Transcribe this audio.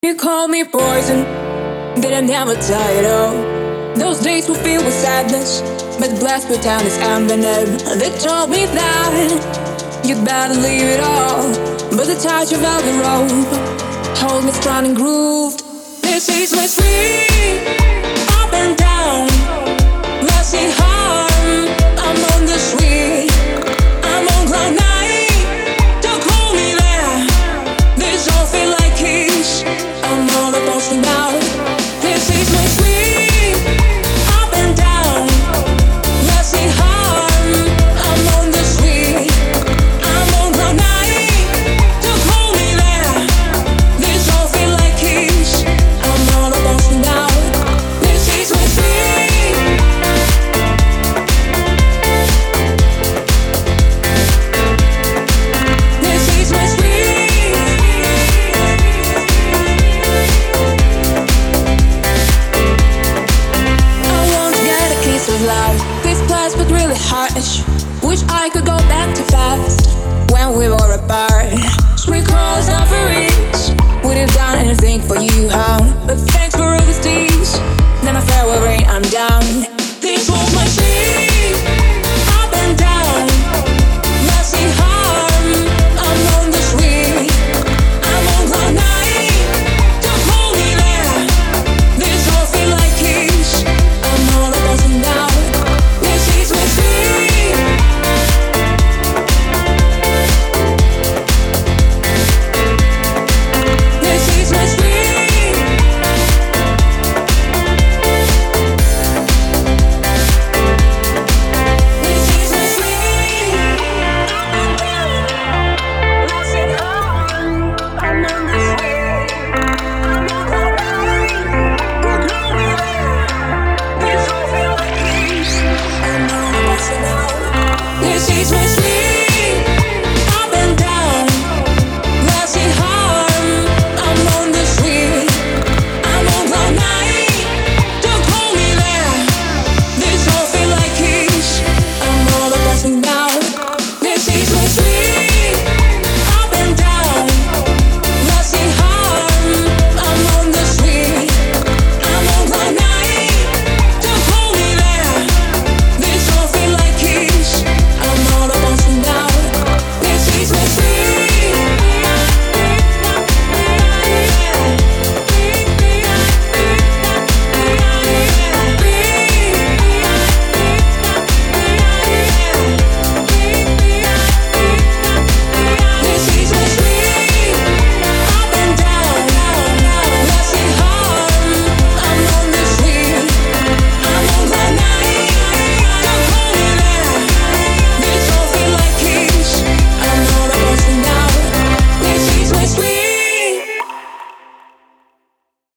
You call me poison, but I never tell you all. Those days were filled with sadness, but blessed with time is envenom. They told me that you'd better leave it all, but the touch of velvet rope hold me strong and grooved. This is my sweet, up and down, blessing harm. I'm on the sweet, I'm on cloud nine. Don't call me there, this all feel like kiss. I'm all about you now. This is my sweet, up and down, blessing harm. I'm on the sweet, I'm on cloud nine. Don't call me there, this all feel like kiss. I'm all about you now. This is my sweet. This is my sweet. I want to get a kiss of love. This place but really harsh. Wish I could go back too fast when we were apart. Sweet calls not for reach. Would have done anything for you, huh? But